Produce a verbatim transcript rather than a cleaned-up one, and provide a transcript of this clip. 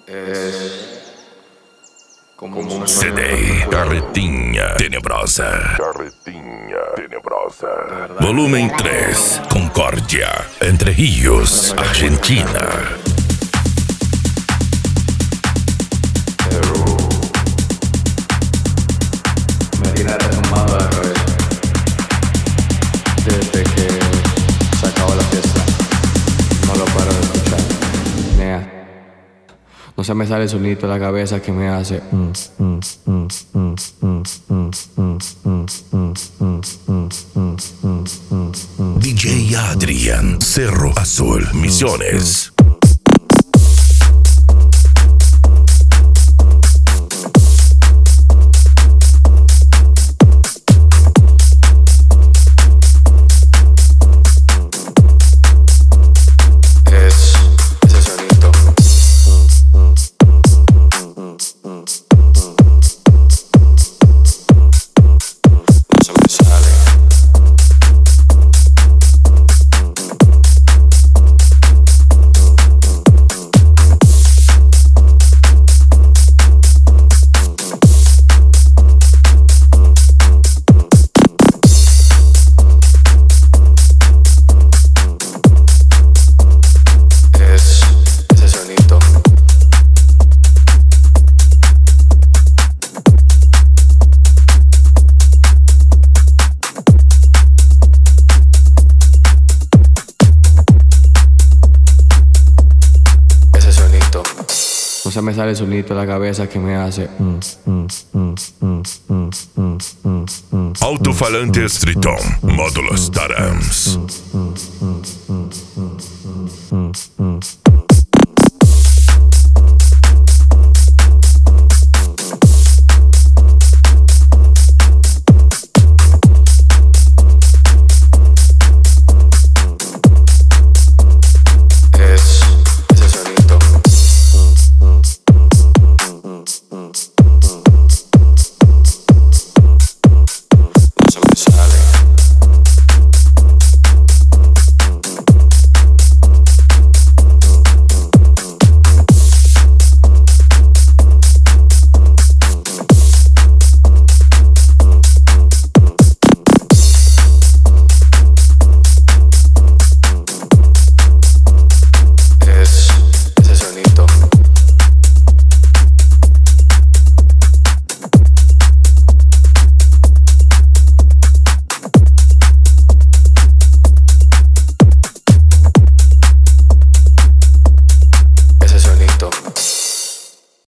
Es como un C D Carretinha Tenebrosa. Carretinha Tenebrosa. Volumen tres, Concordia, Entre Rios, Argentina. Me tiene retumbando la cabeza desde que se acabó la fiesta. No lo paro de escuchar. Nea. No se me sale el sonido de la cabeza que me hace. D J Adrian, Cerro Azul, Misiones. No se me sale el sonido de la cabeza que me hace. Alto-falantes Triton, módulos Tarams.